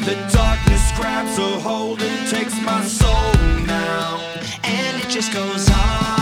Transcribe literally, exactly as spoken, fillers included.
The darkness grabs a hold and takes my soul now, and it just goes on.